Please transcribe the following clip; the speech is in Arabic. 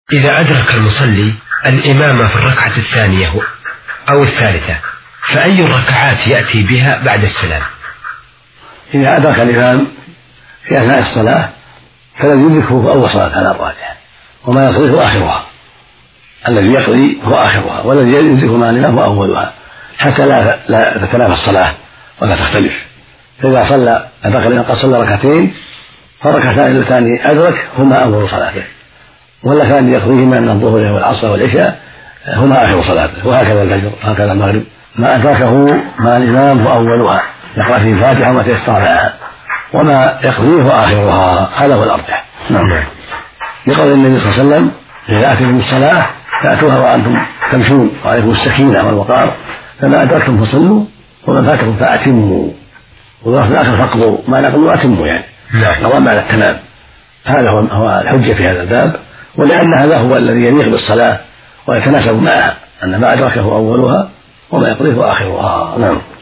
إذا أدرك المصلي الإمام في الركعة الثانية أو الثالثة فأي الركعات يأتي بها بعد السلام؟ إذا أدرك الإمام في أثناء الصلاة فالذي يدركه في أول صلاة على الراجح، وما يقضي هو آخرها. الذي يقضي هو آخرها، والذي يدرك مع الإمام هو أولها، حتى لا تتنافى الصلاة ولا تختلف. فإذا صلى أدرك الإمام قد صلى ركعتين فالركعتان اللتان أدرك هما أول صلاته، واللتان يقضيهما من الظهر والعصر والعشاء هما آخر صلاته. وهكذا الفجر وهكذا المغرب، ما أدركه مع الإمام هو أولها، يقرأ فيه الفاتحة وما تيسر لها، وما يقضيه هو آخرها. هذا هو الأرجح. نعم. لقول النبي صلى الله عليه وسلم: إذا أتيتم الصلاة فأتوها وأنتم تمشون وعليكم السكينة والوقار، فما أدركتم فصلوا وما فاتكم فأتموا، واللفظ الآخر فاقضوا، ما نقضوا أتموا يعني قضاء على التمام. هذا هو الحجة في هذا الباب، ولأن هذا هو الذي يليق بالصلاة ويتناسب معها، أن ما أدركه أولها وما يقضيه آخرها. نعم.